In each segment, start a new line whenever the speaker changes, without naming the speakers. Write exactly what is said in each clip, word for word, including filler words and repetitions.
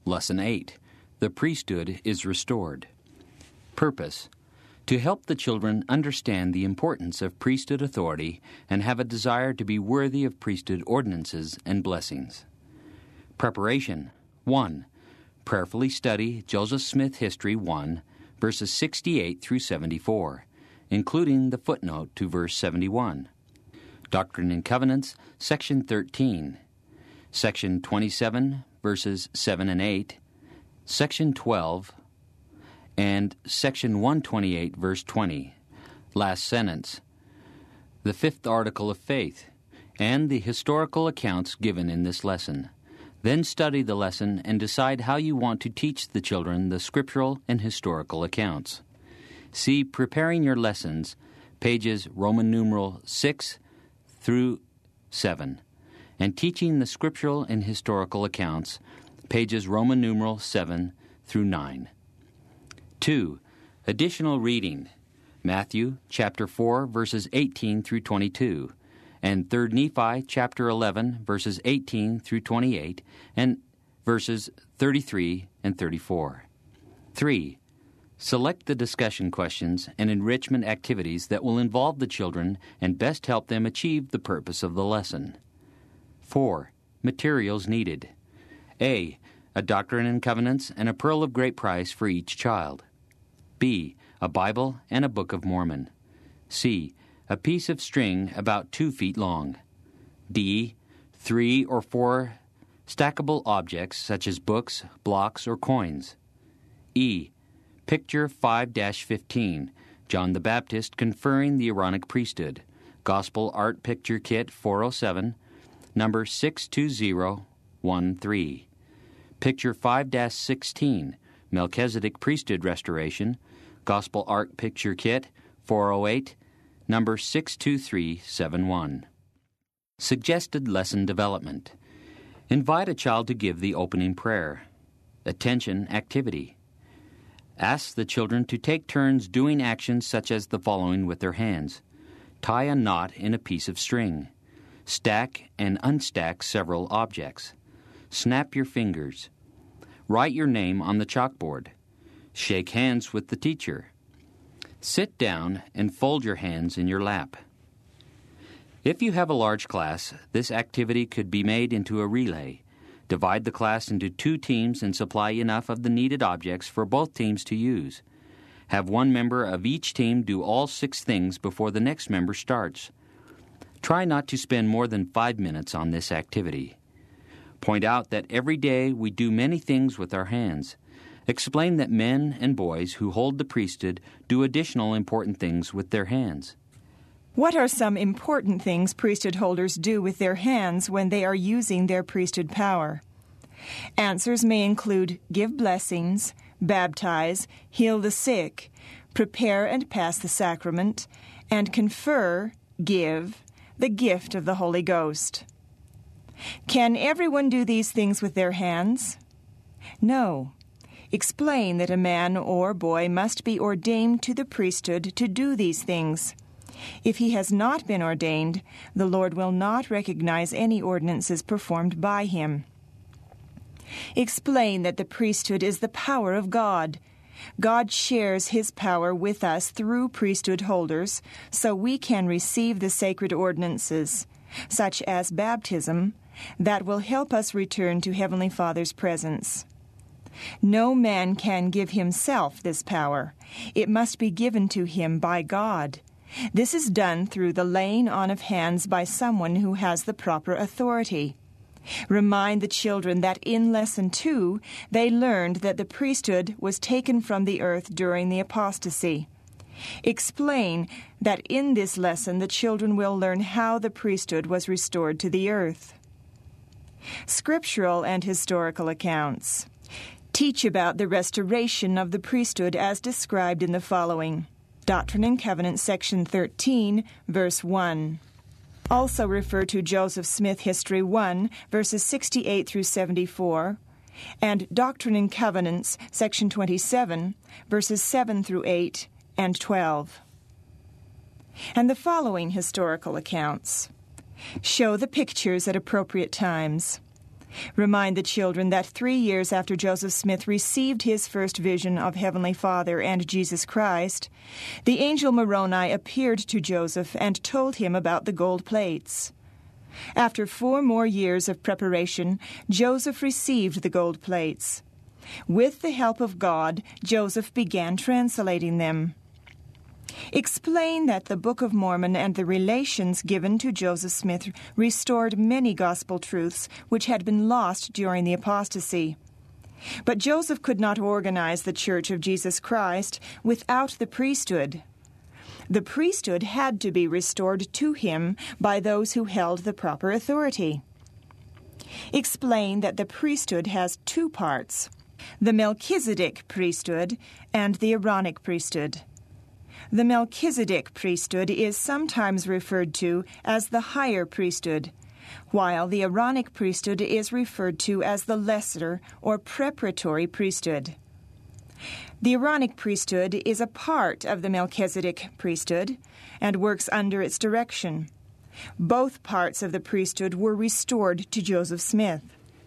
Lesson eight. The priesthood is restored. Purpose: to help the children understand the importance of priesthood authority and have a desire to be worthy of priesthood ordinances and blessings. Preparation. one. Prayerfully study Joseph Smith History one, verses sixty-eight through seventy-four, including the footnote to verse seventy-one. Doctrine and Covenants, Section thirteen. Section twenty-seven, verses seven and eight. Section twelve, and Section one twenty-eight, verse twenty, last sentence, the fifth article of faith, and the historical accounts given in this lesson. Then study the lesson and decide how you want to teach the children the scriptural and historical accounts. See Preparing Your Lessons, pages Roman numeral six through seven, and Teaching the Scriptural and Historical Accounts, pages Roman numeral seven through nine. two. Additional reading: Matthew chapter four, verses eighteen through twenty-two, and Third Nephi chapter eleven, verses eighteen through twenty-eight, and verses thirty-three and thirty-four. three. Select the discussion questions and enrichment activities that will involve the children and best help them achieve the purpose of the lesson. four. Materials needed. A. A Doctrine and Covenants and a Pearl of Great Price for each child. B. A Bible and a Book of Mormon. C. A piece of string about two feet long. D. Three or four stackable objects such as books, blocks, or coins. E. Picture five dash fifteen, John the Baptist conferring the Aaronic priesthood, Gospel Art Picture Kit four oh seven, number six two zero one three. Picture five dash sixteen, Melchizedek Priesthood Restoration, Gospel Art Picture Kit four oh eight, number six two three seven one. Suggested lesson development. Invite a child to give the opening prayer. Attention activity. Ask the children to take turns doing actions such as the following with their hands. Tie a knot in a piece of string. Stack and unstack several objects. Snap your fingers. Write your name on the chalkboard. Shake hands with the teacher. Sit down and fold your hands in your lap. If you have a large class, this activity could be made into a relay. Divide the class into two teams and supply enough of the needed objects for both teams to use. Have one member of each team do all six things before the next member starts. Try not to spend more than five minutes on this activity. Point out that every day we do many things with our hands. Explain that men and boys who hold the priesthood do additional important things with their hands.
What are some important things priesthood holders do with their hands when they are using their priesthood power? Answers may include give blessings, baptize, heal the sick, prepare and pass the sacrament, and confer, give, the gift of the Holy Ghost. Can everyone do these things with their hands? No. Explain that a man or boy must be ordained to the priesthood to do these things. If he has not been ordained, the Lord will not recognize any ordinances performed by him. Explain that the priesthood is the power of God. God shares his power with us through priesthood holders, so we can receive the sacred ordinances, such as baptism, that will help us return to Heavenly Father's presence. No man can give himself this power. It must be given to him by God. This is done through the laying on of hands by someone who has the proper authority. Remind the children that in Lesson two, they learned that the priesthood was taken from the earth during the apostasy. Explain that in this lesson the children will learn how the priesthood was restored to the earth. Scriptural and historical accounts. Teach about the restoration of the priesthood as described in the following. Doctrine and Covenants, section thirteen, verse one. Also refer to Joseph Smith History one, verses sixty-eight through seventy-four, and Doctrine and Covenants, section twenty-seven, verses seven through eight and twelve. And the following historical accounts. Show the pictures at appropriate times. Remind the children that three years after Joseph Smith received his first vision of Heavenly Father and Jesus Christ, the angel Moroni appeared to Joseph and told him about the gold plates. After four more years of preparation, Joseph received the gold plates. With the help of God, Joseph began translating them. Explain that the Book of Mormon and the relations given to Joseph Smith restored many gospel truths which had been lost during the apostasy. But Joseph could not organize the Church of Jesus Christ without the priesthood. The priesthood had to be restored to him by those who held the proper authority. Explain that the priesthood has two parts, the Melchizedek priesthood and the Aaronic priesthood. The Melchizedek priesthood is sometimes referred to as the higher priesthood, while the Aaronic priesthood is referred to as the lesser or preparatory priesthood. The Aaronic priesthood is a part of the Melchizedek priesthood and works under its direction. Both parts of the priesthood were restored to Joseph Smith.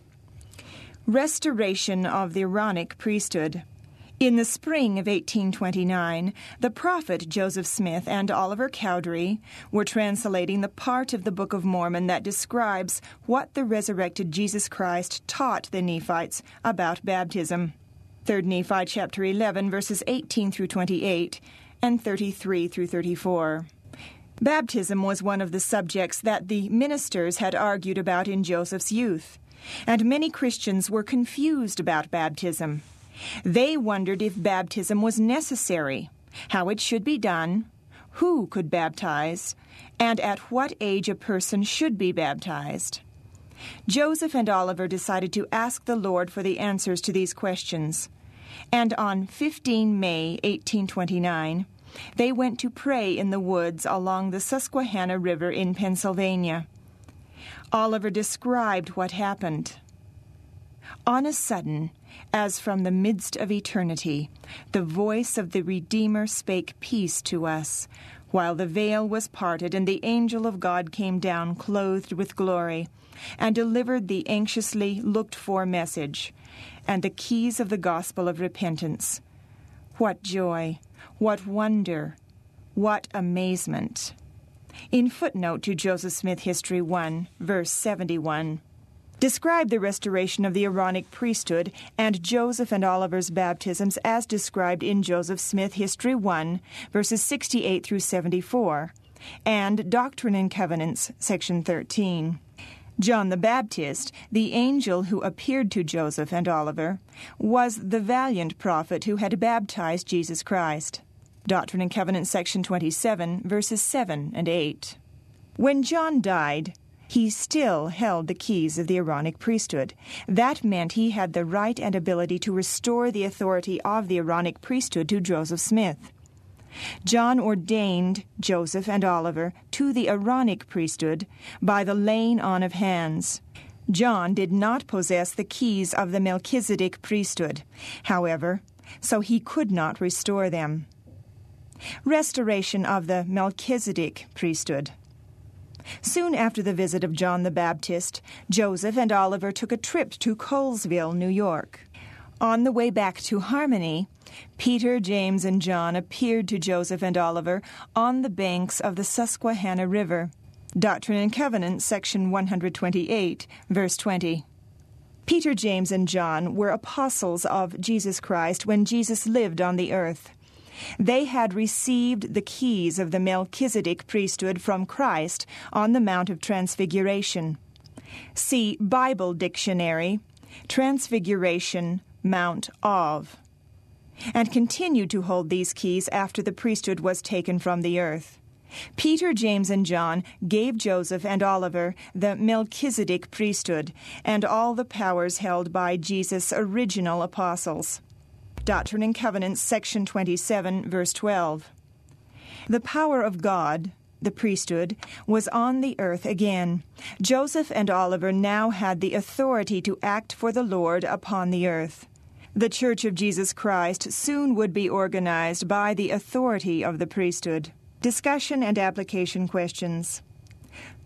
Restoration of the Aaronic priesthood. In the spring of eighteen twenty-nine, the prophet Joseph Smith and Oliver Cowdery were translating the part of the Book of Mormon that describes what the resurrected Jesus Christ taught the Nephites about baptism. Third Nephi chapter eleven, verses eighteen through twenty-eight and thirty-three through thirty-four. Baptism was one of the subjects that the ministers had argued about in Joseph's youth, and many Christians were confused about baptism. They wondered if baptism was necessary, how it should be done, who could baptize, and at what age a person should be baptized. Joseph and Oliver decided to ask the Lord for the answers to these questions, and on the fifteenth of May, eighteen twenty-nine, they went to pray in the woods along the Susquehanna River in Pennsylvania. Oliver described what happened. On a sudden, as from the midst of eternity, the voice of the Redeemer spake peace to us, while the veil was parted, and the angel of God came down clothed with glory, and delivered the anxiously looked-for message, and the keys of the gospel of repentance. What joy, what wonder, what amazement. In footnote to Joseph Smith History one, verse seventy-one, describe the restoration of the Aaronic priesthood and Joseph and Oliver's baptisms as described in Joseph Smith History one, verses sixty-eight through seventy-four, and Doctrine and Covenants, section thirteen. John the Baptist, the angel who appeared to Joseph and Oliver, was the valiant prophet who had baptized Jesus Christ. Doctrine and Covenants, section twenty-seven, verses seven and eight. When John died, he still held the keys of the Aaronic priesthood. That meant he had the right and ability to restore the authority of the Aaronic priesthood to Joseph Smith. John ordained Joseph and Oliver to the Aaronic priesthood by the laying on of hands. John did not possess the keys of the Melchizedek priesthood, however, so he could not restore them. Restoration of the Melchizedek priesthood. Soon after the visit of John the Baptist, Joseph and Oliver took a trip to Colesville, New York. On the way back to Harmony, Peter, James, and John appeared to Joseph and Oliver on the banks of the Susquehanna River. Doctrine and Covenants, section one twenty-eight, verse twenty. Peter, James, and John were apostles of Jesus Christ when Jesus lived on the earth. They had received the keys of the Melchizedek priesthood from Christ on the Mount of Transfiguration. See Bible Dictionary, Transfiguration, Mount of, and continued to hold these keys after the priesthood was taken from the earth. Peter, James, and John gave Joseph and Oliver the Melchizedek priesthood and all the powers held by Jesus' original apostles. Doctrine and Covenants, section twenty-seven, verse twelve. The power of God, the priesthood, was on the earth again. Joseph and Oliver now had the authority to act for the Lord upon the earth. The Church of Jesus Christ soon would be organized by the authority of the priesthood. Discussion and application questions.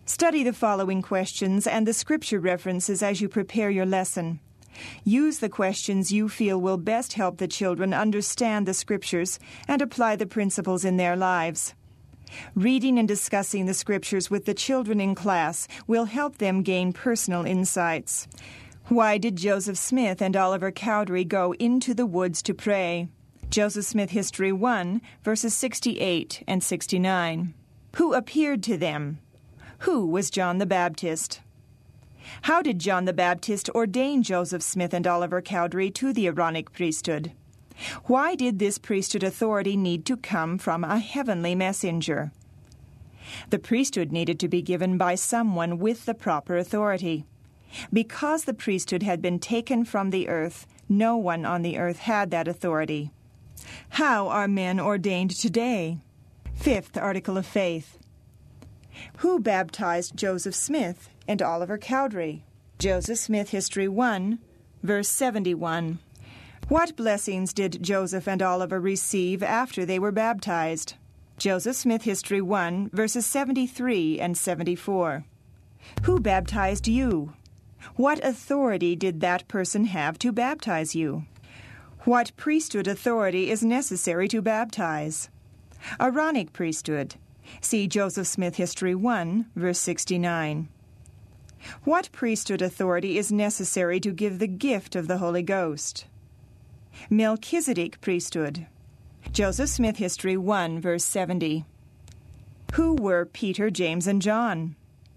Study the following questions and the scripture references as you prepare your lesson. Use the questions you feel will best help the children understand the scriptures and apply the principles in their lives. Reading and discussing the scriptures with the children in class will help them gain personal insights. Why did Joseph Smith and Oliver Cowdery go into the woods to pray? Joseph Smith History one, verses sixty-eight and sixty-nine. Who appeared to them? Who was John the Baptist? How did John the Baptist ordain Joseph Smith and Oliver Cowdery to the Aaronic priesthood? Why did this priesthood authority need to come from a heavenly messenger? The priesthood needed to be given by someone with the proper authority. Because the priesthood had been taken from the earth, no one on the earth had that authority. How are men ordained today? Fifth article of faith. Who baptized Joseph Smith and Oliver Cowdery? Joseph Smith History one, verse seventy-one. What blessings did Joseph and Oliver receive after they were baptized? Joseph Smith History one, verses seventy-three and seventy-four. Who baptized you? What authority did that person have to baptize you? What priesthood authority is necessary to baptize? Aaronic priesthood. See Joseph Smith History one, verse sixty-nine. What priesthood authority is necessary to give the gift of the Holy Ghost? Melchizedek priesthood. Joseph Smith History one, verse seventy. Who were Peter, James, and John?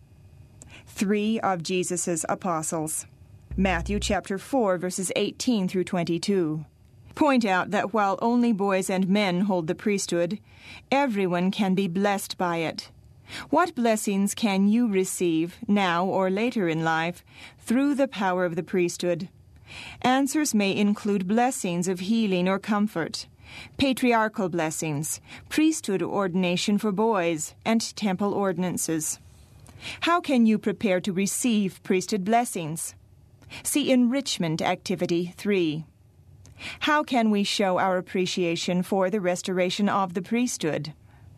Three of Jesus' apostles. Matthew chapter four, verses eighteen through twenty-two. Point out that while only boys and men hold the priesthood, everyone can be blessed by it. What blessings can you receive, now or later in life, through the power of the priesthood? Answers may include blessings of healing or comfort, patriarchal blessings, priesthood ordination for boys, and temple ordinances. How can you prepare to receive priesthood blessings? See Enrichment Activity three. How can we show our appreciation for the restoration of the priesthood?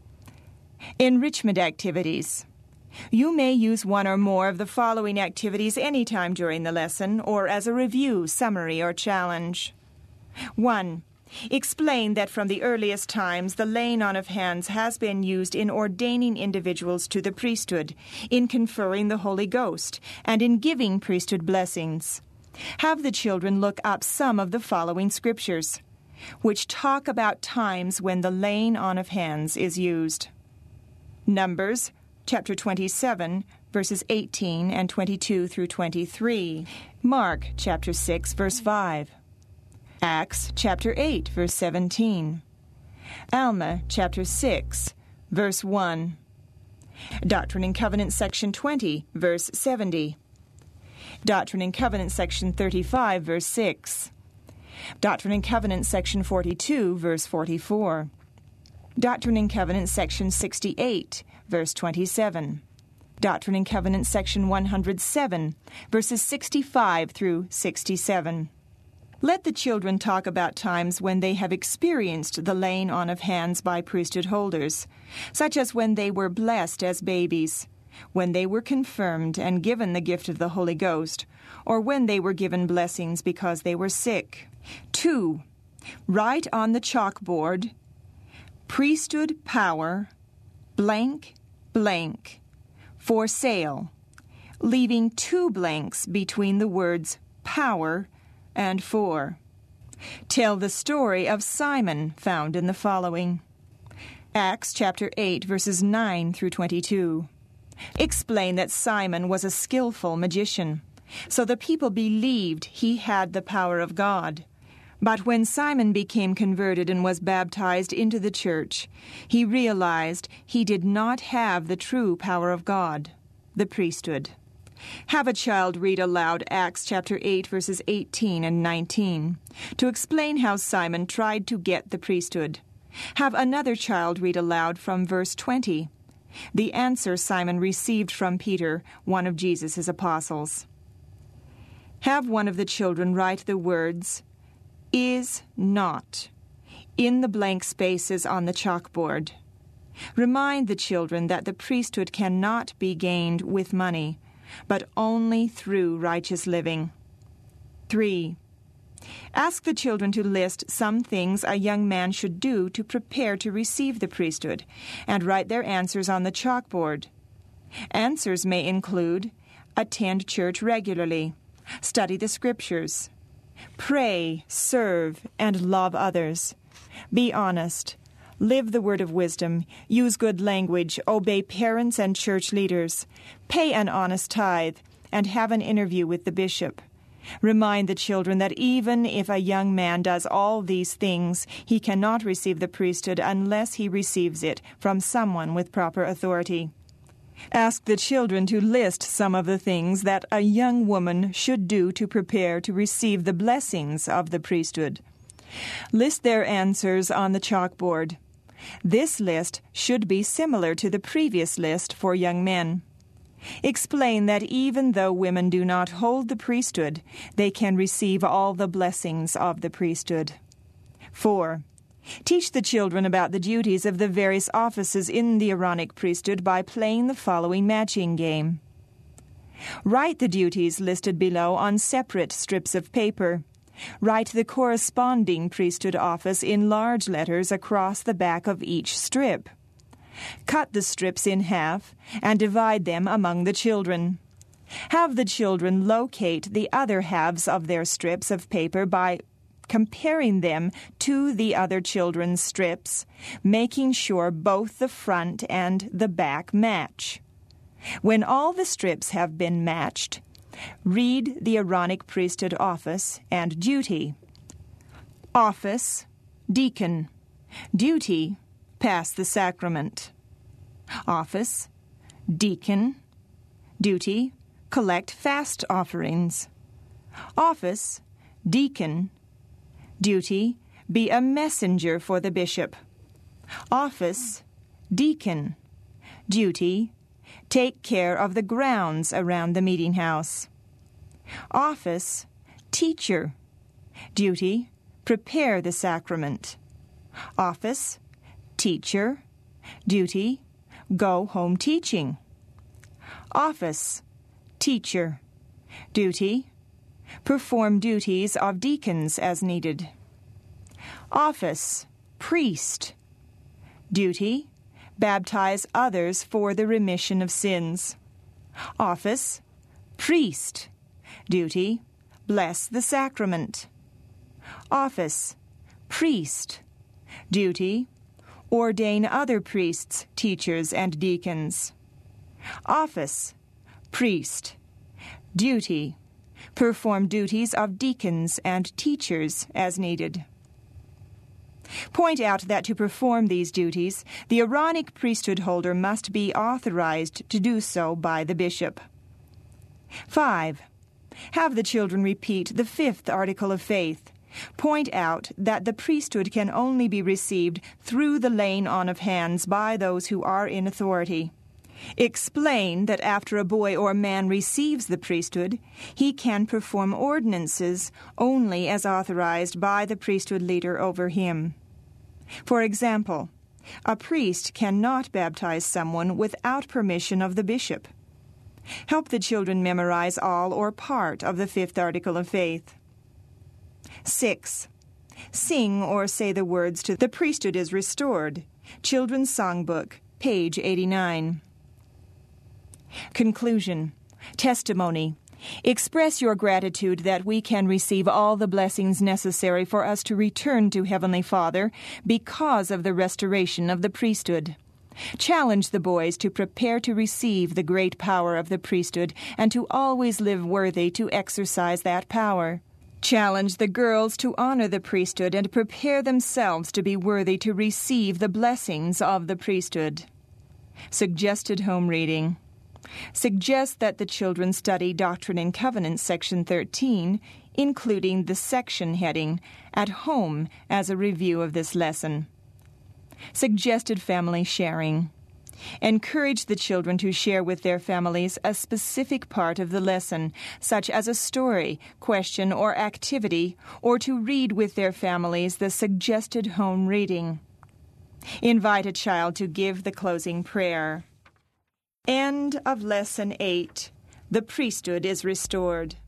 Enrichment activities. You may use one or more of the following activities anytime during the lesson or as a review, summary, or challenge. one. Explain that from the earliest times the laying on of hands has been used in ordaining individuals to the priesthood, in conferring the Holy Ghost, and in giving priesthood blessings. Have the children look up some of the following scriptures, which talk about times when the laying on of hands is used. Numbers, chapter twenty-seven, verses eighteen and twenty-two through twenty-three. Mark, chapter six, verse five. Acts, chapter eight, verse seventeen. Alma, chapter six, verse one. Doctrine and Covenants, section twenty, verse seventy. Doctrine and Covenants, section thirty-five, verse six. Doctrine and Covenants, section forty-two, verse forty-four. Doctrine and Covenants, section sixty-eight, verse twenty-seven. Doctrine and Covenants, section one hundred seven, verses sixty-five through sixty-seven. Let the children talk about times when they have experienced the laying on of hands by priesthood holders, such as when they were blessed as babies, when they were confirmed and given the gift of the Holy Ghost, or when they were given blessings because they were sick. Two, write on the chalkboard, priesthood power, blank, blank, for sale, leaving two blanks between the words power and for. Tell the story of Simon found in the following. Acts chapter eight, verses nine through twenty-two. Explain that Simon was a skillful magician, so the people believed he had the power of God. But when Simon became converted and was baptized into the church, he realized he did not have the true power of God, the priesthood. Have a child read aloud Acts chapter eight, verses eighteen and nineteen, to explain how Simon tried to get the priesthood. Have another child read aloud from verse twenty, the answer Simon received from Peter, one of Jesus' apostles. Have one of the children write the words, is not, in the blank spaces on the chalkboard. Remind the children that the priesthood cannot be gained with money, but only through righteous living. Three. Ask the children to list some things a young man should do to prepare to receive the priesthood, and write their answers on the chalkboard. Answers may include: attend church regularly, study the scriptures, pray, serve, and love others, be honest, live the word of wisdom, use good language, obey parents and church leaders, pay an honest tithe, and have an interview with the bishop. Remind the children that even if a young man does all these things, he cannot receive the priesthood unless he receives it from someone with proper authority. Ask the children to list some of the things that a young woman should do to prepare to receive the blessings of the priesthood. List their answers on the chalkboard. This list should be similar to the previous list for young men. Explain that even though women do not hold the priesthood, they can receive all the blessings of the priesthood. Four. Teach the children about the duties of the various offices in the Aaronic priesthood by playing the following matching game. Write the duties listed below on separate strips of paper. Write the corresponding priesthood office in large letters across the back of each strip. Cut the strips in half and divide them among the children. Have the children locate the other halves of their strips of paper by comparing them to the other children's strips, making sure both the front and the back match. When all the strips have been matched, read the Aaronic priesthood office and duty. Office, deacon. Duty, pass the sacrament. Office, deacon. Duty, collect fast offerings. Office, deacon. Duty, be a messenger for the bishop. Office, deacon. Duty, take care of the grounds around the meeting house. Office, teacher. Duty, prepare the sacrament. Office, teacher. Duty, go home teaching. Office, teacher. Duty, perform duties of deacons as needed. Office, priest. Duty, baptize others for the remission of sins. Office, priest. Duty, bless the sacrament. Office, priest. Duty, ordain other priests, teachers, and deacons. Office, priest. Duty, perform duties of deacons and teachers as needed. Point out that to perform these duties, the Aaronic priesthood holder must be authorized to do so by the bishop. Five. Have the children repeat the fifth article of faith. Point out that the priesthood can only be received through the laying on of hands by those who are in authority. Explain that after a boy or man receives the priesthood, he can perform ordinances only as authorized by the priesthood leader over him. For example, a priest cannot baptize someone without permission of the bishop. Help the children memorize all or part of the fifth article of faith. Six. Sing or say the words to "The Priesthood is Restored," Children's Songbook, page eighty-nine. Conclusion. Testimony. Express your gratitude that we can receive all the blessings necessary for us to return to Heavenly Father because of the restoration of the priesthood. Challenge the boys to prepare to receive the great power of the priesthood and to always live worthy to exercise that power. Challenge the girls to honor the priesthood and prepare themselves to be worthy to receive the blessings of the priesthood. Suggested home reading. Suggest that the children study Doctrine and Covenants, Section thirteen, including the section heading, at home as a review of this lesson. Suggested family sharing. Encourage the children to share with their families a specific part of the lesson, such as a story, question, or activity, or to read with their families the suggested home reading. Invite a child to give the closing prayer. End of Lesson eight. The priesthood is restored.